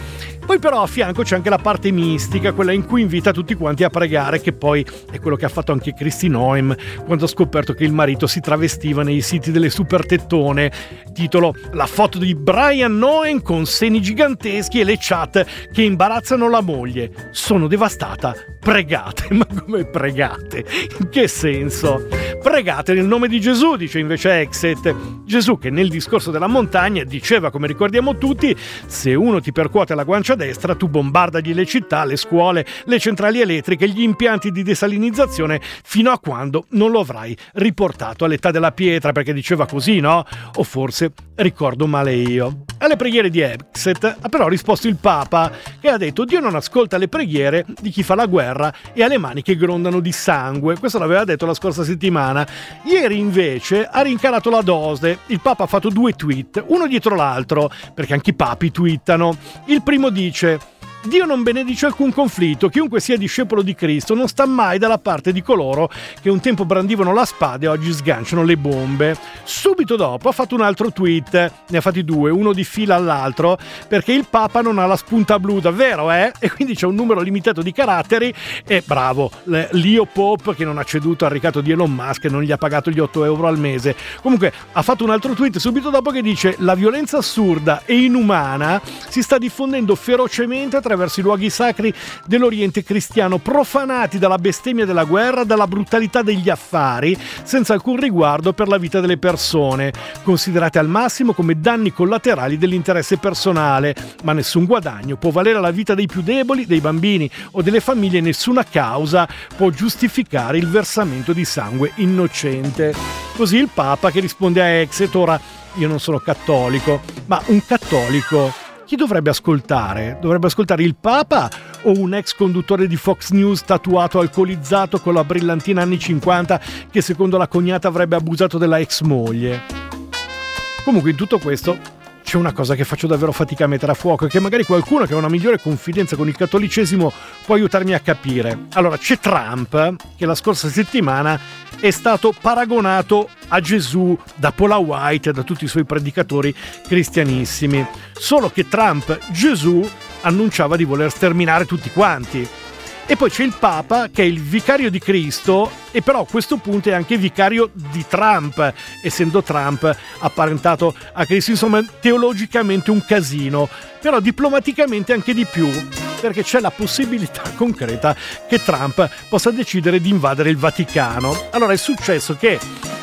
Poi però a fianco c'è anche la parte mistica, quella in cui invita tutti quanti a pregare, che poi è quello che ha fatto anche Kristi Noem quando ha scoperto che il marito si travestiva nei siti delle super tettone. Titolo: la foto di Brian Noem con seni giganteschi e le chat che imbarazzano la moglie. Sono devastata. Pregate. Ma come pregate? In che senso? Pregate nel nome di Gesù, dice invece Exet. Gesù che nel discorso della montagna diceva, come ricordiamo tutti, se uno ti percuote la guancia destra, tu bombardagli le città, le scuole, le centrali elettriche, gli impianti di desalinizzazione, fino a quando non lo avrai riportato all'età della pietra, perché diceva così, no? O forse ricordo male io. Alle preghiere di Exet ha però risposto il Papa, che ha detto: Dio non ascolta le preghiere di chi fa la guerra e ha le mani che grondano di sangue. Questo l'aveva detto la scorsa settimana. Ieri invece ha rincarato la dose. Il Papa ha fatto due tweet, uno dietro l'altro, perché anche i papi twittano. Il primo dice: Dio non benedice alcun conflitto, chiunque sia discepolo di Cristo non sta mai dalla parte di coloro che un tempo brandivano la spada e oggi sganciano le bombe. Subito dopo ha fatto un altro tweet, ne ha fatti due, uno di fila all'altro, perché il Papa non ha la spunta blu, davvero, eh? E quindi c'è un numero limitato di caratteri e bravo, l'Io Pope che non ha ceduto al ricatto di Elon Musk e non gli ha pagato gli otto euro al mese. Comunque ha fatto un altro tweet subito dopo che dice: la violenza assurda e inumana si sta diffondendo ferocemente attraverso i luoghi sacri dell'Oriente cristiano, profanati dalla bestemmia della guerra, dalla brutalità degli affari, senza alcun riguardo per la vita delle persone, considerate al massimo come danni collaterali dell'interesse personale, ma nessun guadagno può valere la vita dei più deboli, dei bambini o delle famiglie, nessuna causa può giustificare il versamento di sangue innocente. Così il Papa, che risponde a Exet: ora io non sono cattolico, ma un cattolico chi dovrebbe ascoltare? Dovrebbe ascoltare il Papa o un ex conduttore di Fox News tatuato, alcolizzato, con la brillantina anni cinquanta, che secondo la cognata avrebbe abusato della ex moglie? Comunque in tutto questo c'è una cosa che faccio davvero fatica a mettere a fuoco e che magari qualcuno che ha una migliore confidenza con il cattolicesimo può aiutarmi a capire. Allora, c'è Trump, che la scorsa settimana è stato paragonato a Gesù da Paula White e da tutti i suoi predicatori cristianissimi. Solo che Trump, Gesù, annunciava di voler sterminare tutti quanti. E poi c'è il Papa, che è il vicario di Cristo, e però a questo punto è anche vicario di Trump, essendo Trump apparentato a Cristo. Insomma, teologicamente un casino, però diplomaticamente anche di più, perché c'è la possibilità concreta che Trump possa decidere di invadere il Vaticano. Allora è successo che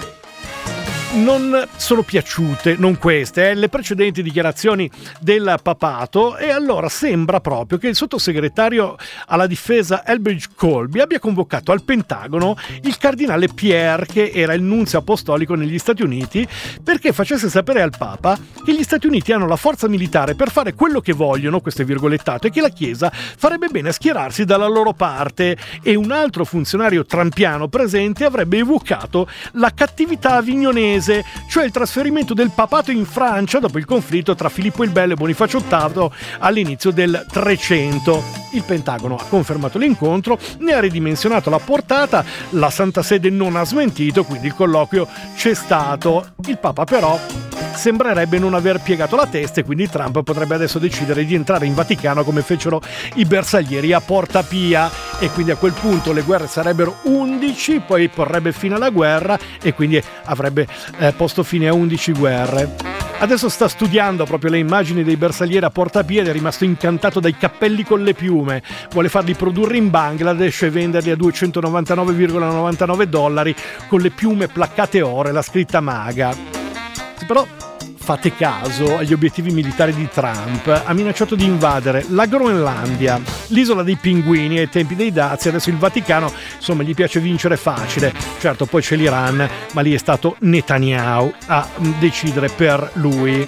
non sono piaciute, non queste, eh, le precedenti dichiarazioni del papato, e allora sembra proprio che il sottosegretario alla difesa Elbridge Colby abbia convocato al Pentagono il cardinale Pierre, che era il nunzio apostolico negli Stati Uniti, perché facesse sapere al Papa che gli Stati Uniti hanno la forza militare per fare quello che vogliono, questo è virgolettato, e che la Chiesa farebbe bene a schierarsi dalla loro parte. E un altro funzionario trampiano presente avrebbe evocato la cattività avignonese, cioè il trasferimento del papato in Francia dopo il conflitto tra Filippo il Bello e Bonifacio ottavo all'inizio del trecento. Il Pentagono ha confermato l'incontro, ne ha ridimensionato la portata, la Santa Sede non ha smentito, quindi il colloquio c'è stato. Il Papa però sembrerebbe non aver piegato la testa, e quindi Trump potrebbe adesso decidere di entrare in Vaticano come fecero i bersaglieri a Porta Pia, e quindi a quel punto le guerre sarebbero undici, poi porrebbe fine alla guerra e quindi avrebbe eh, posto fine a undici guerre. Adesso sta studiando proprio le immagini dei bersaglieri a Porta Pia ed è rimasto incantato dai cappelli con le piume. Vuole farli produrre in Bangladesh e venderli a duecentonovantanove virgola novantanove dollari con le piume placcate oro e la scritta MAGA. Però fate caso agli obiettivi militari di Trump. Ha minacciato di invadere la Groenlandia, l'isola dei pinguini ai tempi dei dazi, adesso il Vaticano. Insomma, gli piace vincere facile. Certo, poi c'è l'Iran, ma lì è stato Netanyahu a decidere per lui.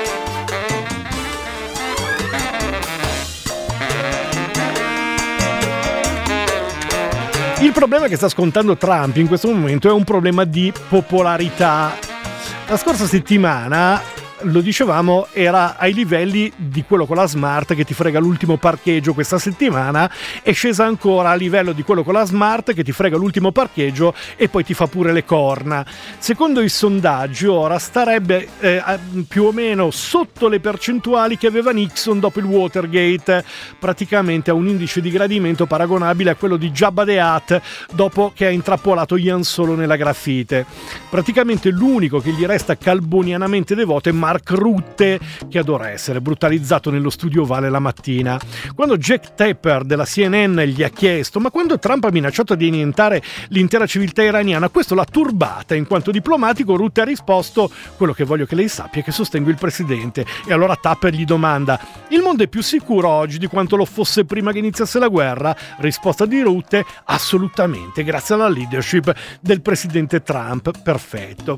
Il problema che sta scontando Trump in questo momento è un problema di popolarità. La scorsa settimana lo dicevamo, era ai livelli di quello con la Smart che ti frega l'ultimo parcheggio questa settimana, è scesa ancora a livello di quello con la Smart che ti frega l'ultimo parcheggio e poi ti fa pure le corna. Secondo i sondaggi ora starebbe eh, più o meno sotto le percentuali che aveva Nixon dopo il Watergate, praticamente a un indice di gradimento paragonabile a quello di Jabba the Hutt dopo che ha intrappolato Ian Solo nella graffite. Praticamente l'unico che gli resta calbonianamente devoto è Mark Rutte, che adora essere brutalizzato nello studio ovale la mattina. Quando Jack Tapper della C N N gli ha chiesto ma quando Trump ha minacciato di annientare l'intera civiltà iraniana, questo l'ha turbata. In quanto diplomatico, Rutte ha risposto: quello che voglio che lei sappia è che sostengo il presidente. E allora Tapper gli domanda: il mondo è più sicuro oggi di quanto lo fosse prima che iniziasse la guerra? Risposta di Rutte: assolutamente, grazie alla leadership del presidente Trump. Perfetto.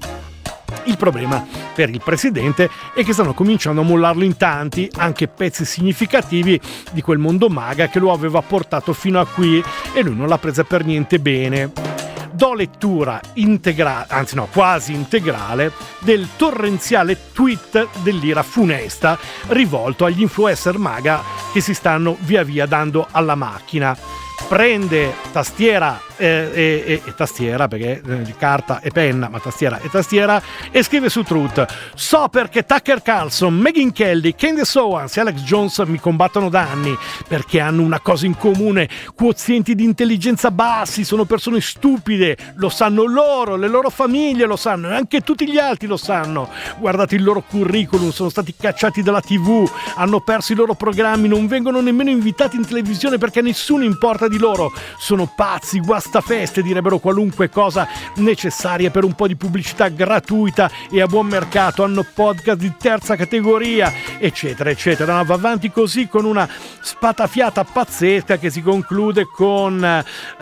Il problema per il presidente è che stanno cominciando a mollarlo in tanti, anche pezzi significativi di quel mondo MAGA che lo aveva portato fino a qui, e lui non l'ha presa per niente bene. Do lettura integrale, anzi no, quasi integrale, del torrenziale tweet dell'ira funesta rivolto agli influencer MAGA che si stanno via via dando alla macchina. Prende tastiera e, e, e tastiera, perché eh, carta e penna, ma tastiera e tastiera, e scrive su Truth: so perché Tucker Carlson, Megyn Kelly, Candace Owens e Alex Jones mi combattono da anni, perché hanno una cosa in comune: quozienti di intelligenza bassi, sono persone stupide, lo sanno loro, le loro famiglie lo sanno e anche tutti gli altri lo sanno. Guardate il loro curriculum, sono stati cacciati dalla tivù, hanno perso i loro programmi, non vengono nemmeno invitati in televisione perché a nessuno importa di loro, sono pazzi, guastafeste, direbbero qualunque cosa necessaria per un po' di pubblicità gratuita e a buon mercato, hanno podcast di terza categoria, eccetera eccetera. Va avanti così con una spatafiata pazzesca che si conclude con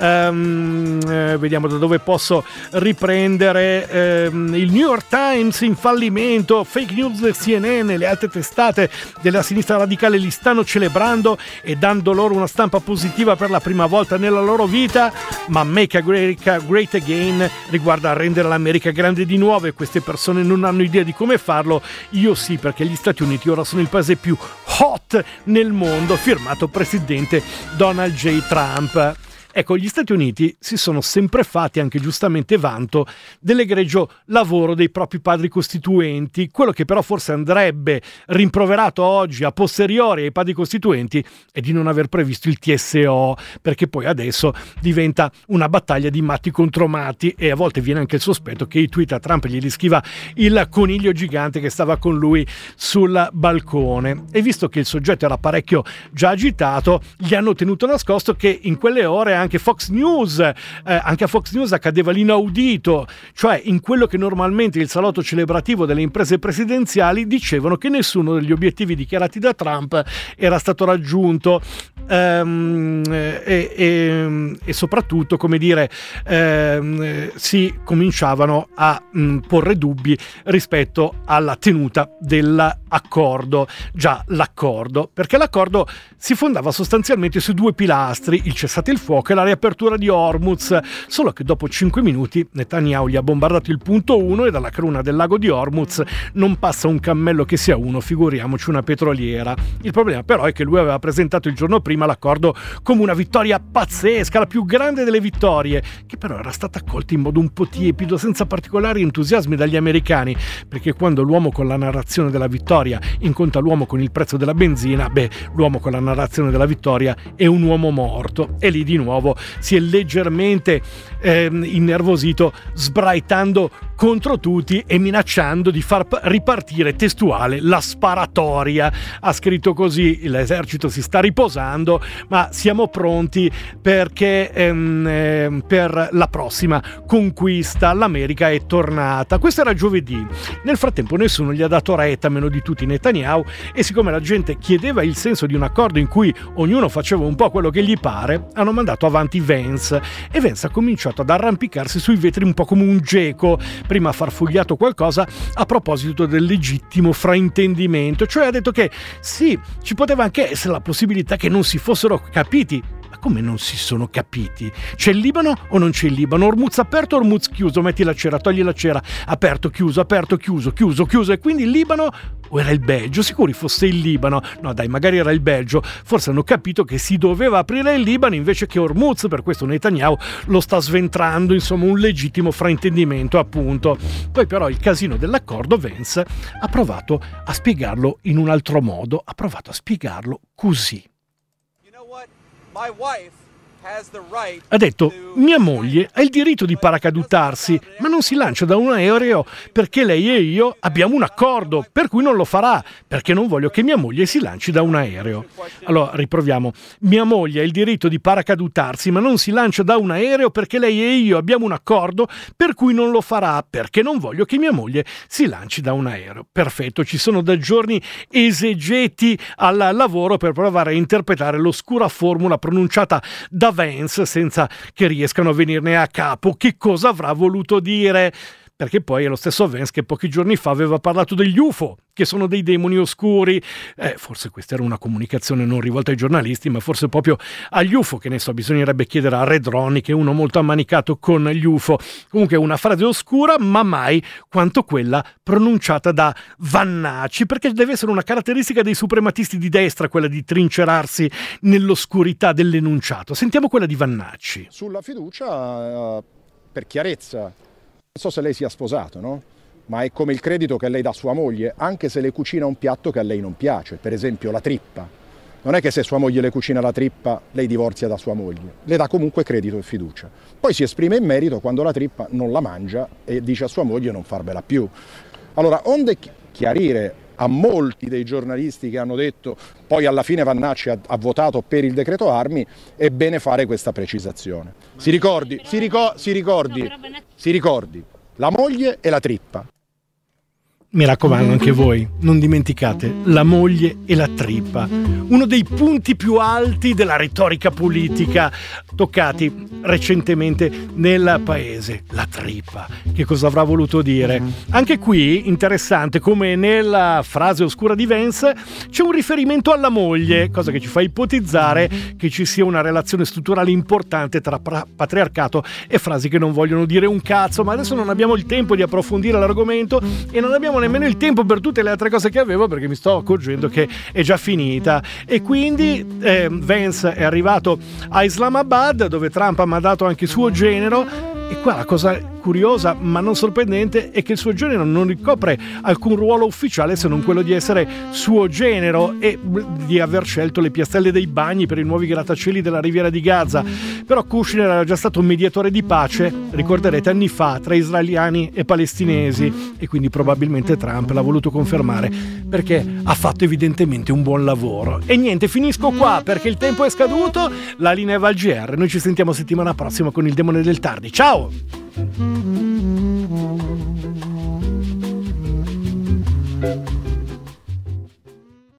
um, eh, vediamo da dove posso riprendere, ehm, il New York Times in fallimento, fake news del C N N, le altre testate della sinistra radicale li stanno celebrando e dando loro una stampa positiva per la prima volta nella loro vita, ma Make America Great Again riguarda rendere l'America grande di nuovo e queste persone non hanno idea di come farlo. Io sì, perché gli Stati Uniti ora sono il paese più hot nel mondo, firmato presidente Donald J. Trump. Ecco, gli Stati Uniti si sono sempre fatti anche giustamente vanto dell'egregio lavoro dei propri padri costituenti. Quello che però forse andrebbe rimproverato oggi a posteriori ai padri costituenti è di non aver previsto il T S O, perché poi adesso diventa una battaglia di matti contro matti e a volte viene anche il sospetto che i tweet a Trump gli riscriva il coniglio gigante che stava con lui sul balcone. E visto che il soggetto era parecchio già agitato, gli hanno tenuto nascosto che in quelle ore anche Fox News, eh, anche a Fox News accadeva l'inaudito, cioè in quello che normalmente il salotto celebrativo delle imprese presidenziali dicevano che nessuno degli obiettivi dichiarati da Trump era stato raggiunto, ehm, e, e, e soprattutto, come dire, ehm, si cominciavano a mh, porre dubbi rispetto alla tenuta dell'accordo, già l'accordo, perché l'accordo si fondava sostanzialmente su due pilastri: il cessate il fuoco e la riapertura di Hormuz, solo che dopo cinque minuti Netanyahu gli ha bombardato il punto uno e dalla cruna del lago di Hormuz non passa un cammello che sia uno, figuriamoci una petroliera. Il problema però è che lui aveva presentato il giorno prima l'accordo come una vittoria pazzesca, la più grande delle vittorie, che però era stata accolta in modo un po' tiepido, senza particolari entusiasmi dagli americani, perché quando l'uomo con la narrazione della vittoria incontra l'uomo con il prezzo della benzina, beh, l'uomo con la narrazione della vittoria è un uomo morto. E lì di nuovo si è leggermente eh, innervosito, sbraitando contro tutti e minacciando di far ripartire, testuale, la sparatoria. Ha scritto così: l'esercito si sta riposando, ma siamo pronti perché ehm, eh, per la prossima conquista l'America è tornata. Questo era giovedì. Nel frattempo nessuno gli ha dato retta, meno di tutti Netanyahu, e siccome la gente chiedeva il senso di un accordo in cui ognuno faceva un po' quello che gli pare, hanno mandato avanti Vance, e Vance ha cominciato ad arrampicarsi sui vetri un po' come un geco. Prima ha farfugliato qualcosa a proposito del legittimo fraintendimento, cioè ha detto che sì, ci poteva anche essere la possibilità che non si fossero capiti. Ma come non si sono capiti? C'è il Libano o non c'è il Libano? Ormuz aperto, Ormuz chiuso, metti la cera, togli la cera, aperto, chiuso, aperto, chiuso, chiuso, chiuso, e quindi il Libano o era il Belgio? Sicuri fosse il Libano? No dai, magari era il Belgio, forse hanno capito che si doveva aprire il Libano invece che Ormuz, per questo Netanyahu lo sta sventrando, insomma un legittimo fraintendimento appunto. Poi però il casino dell'accordo, Vance ha provato a spiegarlo in un altro modo, ha provato a spiegarlo così. Ha detto: mia moglie ha il diritto di paracadutarsi, ma non si lancia da un aereo perché lei e io abbiamo un accordo, per cui non lo farà, perché non voglio che mia moglie si lanci da un aereo. Allora, riproviamo. Mia moglie ha il diritto di paracadutarsi, ma non si lancia da un aereo perché lei e io abbiamo un accordo, per cui non lo farà, perché non voglio che mia moglie si lanci da un aereo. Perfetto, ci sono da giorni esegeti al lavoro per provare a interpretare l'oscura formula pronunciata da Vance senza che riescano a venirne a capo che cosa avrà voluto dire, perché poi è lo stesso Vance che pochi giorni fa aveva parlato degli U F O, che sono dei demoni oscuri. Eh, forse questa era una comunicazione non rivolta ai giornalisti, ma forse proprio agli U F O, che ne so, bisognerebbe chiedere a Red Ronnie, che è uno molto ammanicato con gli U F O. Comunque una frase oscura, ma mai quanto quella pronunciata da Vannacci, perché deve essere una caratteristica dei suprematisti di destra, quella di trincerarsi nell'oscurità dell'enunciato. Sentiamo quella di Vannacci. Sulla fiducia, per chiarezza, non so se lei sia sposato, no? Ma è come il credito che lei dà a sua moglie, anche se le cucina un piatto che a lei non piace, per esempio la trippa. Non è che se sua moglie le cucina la trippa, lei divorzia da sua moglie, le dà comunque credito e fiducia. Poi si esprime in merito quando la trippa non la mangia e dice a sua moglie non farvela più. Allora, onde chiarire a molti dei giornalisti che hanno detto poi alla fine Vannacci ha, ha votato per il decreto armi, è bene fare questa precisazione. Si ricordi, si, ricor- si ricordi, si ricordi, la moglie e la trippa. Mi raccomando, anche voi, non dimenticate la moglie e la trippa, uno dei punti più alti della retorica politica toccati recentemente nel paese. La trippa, che cosa avrà voluto dire? Anche qui, interessante, come nella frase oscura di Vance, c'è un riferimento alla moglie, cosa che ci fa ipotizzare che ci sia una relazione strutturale importante tra pra- patriarcato e frasi che non vogliono dire un cazzo, ma adesso non abbiamo il tempo di approfondire l'argomento e non abbiamo nemmeno il tempo per tutte le altre cose che avevo, perché mi sto accorgendo che è già finita. E quindi eh, Vance è arrivato a Islamabad, dove Trump ha mandato anche suo genero. E qua la cosa curiosa ma non sorprendente è che il suo genero non ricopre alcun ruolo ufficiale se non quello di essere suo genero e di aver scelto le piastrelle dei bagni per i nuovi grattacieli della riviera di Gaza. Però Kushner era già stato un mediatore di pace, ricorderete, anni fa, tra israeliani e palestinesi, e quindi probabilmente Trump l'ha voluto confermare perché ha fatto evidentemente un buon lavoro. E niente, finisco qua perché il tempo è scaduto. La linea va al G R, noi ci sentiamo settimana prossima con il Demone del Tardi. Ciao! Thank you.